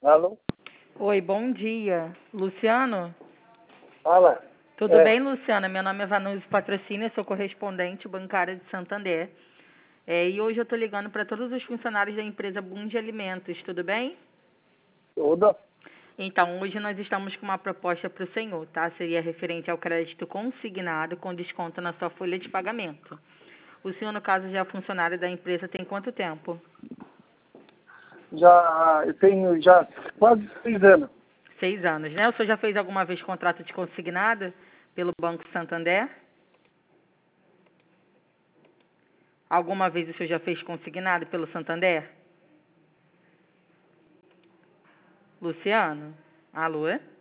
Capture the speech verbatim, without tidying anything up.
Alô? Oi, bom dia. Luciano? Fala. Tudo É, bem, Luciana? Meu nome é Vanusa Patrocínio, eu sou correspondente bancária de Santander. É, e hoje eu estou ligando para todos os funcionários da empresa Boom de Alimentos, tudo bem? tudo. Então, hoje nós estamos com uma proposta para o senhor, tá? Seria referente ao crédito consignado com desconto na sua folha de pagamento. O senhor, no caso, já é funcionário da empresa tem quanto tempo? Já, eu tenho já quase seis anos. Seis anos, né? O senhor já fez alguma vez contrato de consignado pelo Banco Santander? Alguma vez o senhor já fez consignado pelo Santander? Luciano? Alô?